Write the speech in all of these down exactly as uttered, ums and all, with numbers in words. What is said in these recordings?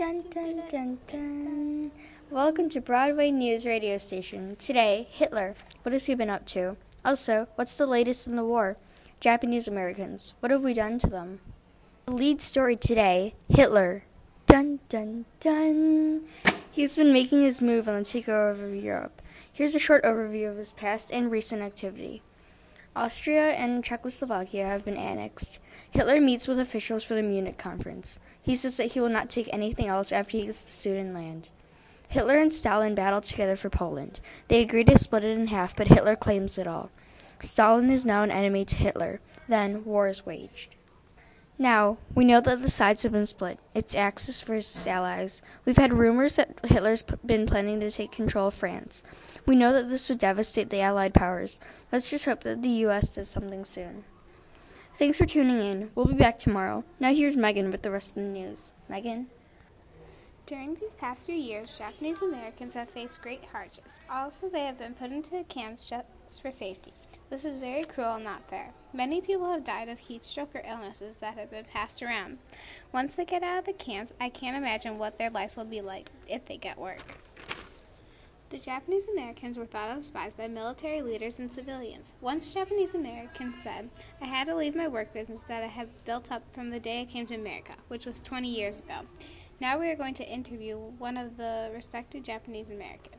Dun, dun, dun, dun. Welcome to Broadway News Radio Station. Today, Hitler. What has he been up to? Also, what's the latest in the war? Japanese Americans. What have we done to them? The lead story today, Hitler. Dun, dun, dun. He's been making his move on the takeover of Europe. Here's a short overview of his past and recent activity. Austria and Czechoslovakia have been annexed. Hitler meets with officials for the Munich conference. He says that he will not take anything else after he gets the Sudetenland. Hitler and Stalin battle together for Poland. They agree to split it in half, but Hitler claims it all. Stalin is now an enemy to Hitler. Then, war is waged. Now, we know that the sides have been split. It's Axis versus Allies. We've had rumors that Hitler's p- been planning to take control of France. We know that this would devastate the Allied powers. Let's just hope that the U S does something soon. Thanks for tuning in. We'll be back tomorrow. Now here's Megan with the rest of the news. Megan? During these past few years, Japanese Americans have faced great hardships. Also, they have been put into camps just for safety. This is very cruel and not fair. Many people have died of heat stroke or illnesses that have been passed around. Once they get out of the camps, I can't imagine what their lives will be like if they get work. The Japanese Americans were thought of as spies by military leaders and civilians. Once Japanese Americans said, I had to leave my work business that I had built up from the day I came to America, which was twenty years ago. Now we are going to interview one of the respected Japanese Americans.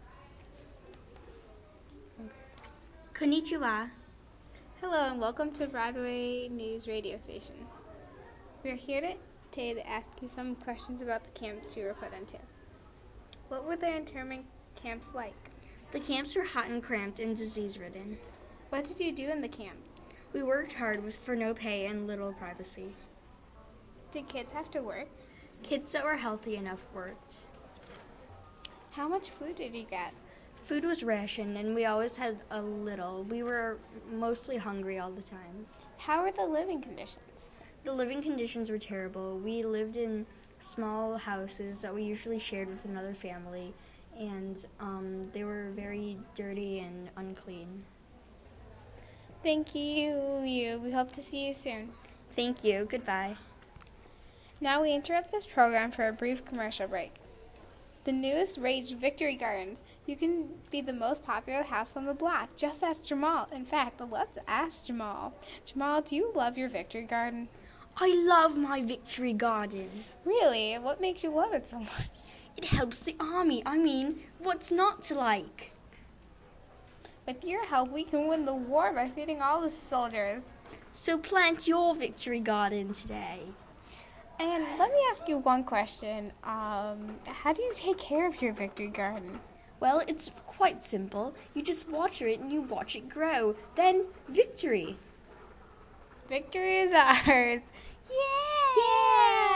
Konnichiwa. Hello and welcome to Broadway News Radio Station. We are here today to ask you some questions about the camps you were put into. What were their internment camps like? The camps were hot and cramped and disease-ridden. What did you do in the camps? We worked hard with for no pay and little privacy. Did kids have to work? Kids that were healthy enough worked. How much food did you get? Food was rationed, and we always had a little. We were mostly hungry all the time. How were the living conditions? The living conditions were terrible. We lived in small houses that we usually shared with another family, and um, they were very dirty and unclean. Thank you, you. We hope to see you soon. Thank you. Goodbye. Now we interrupt this program for a brief commercial break. The newest Rage Victory Gardens. You can be the most popular house on the block. Just ask Jamal. In fact, let's ask Jamal. Jamal, do you love your Victory Garden? I love my Victory Garden. Really? What makes you love it so much? It helps the army. I mean, what's not to like? With your help, we can win the war by feeding all the soldiers. So plant your Victory Garden today. And let me ask you one question. Um, how do you take care of your Victory Garden? Well, it's quite simple. You just water it and you watch it grow. Then, victory. Victory is ours.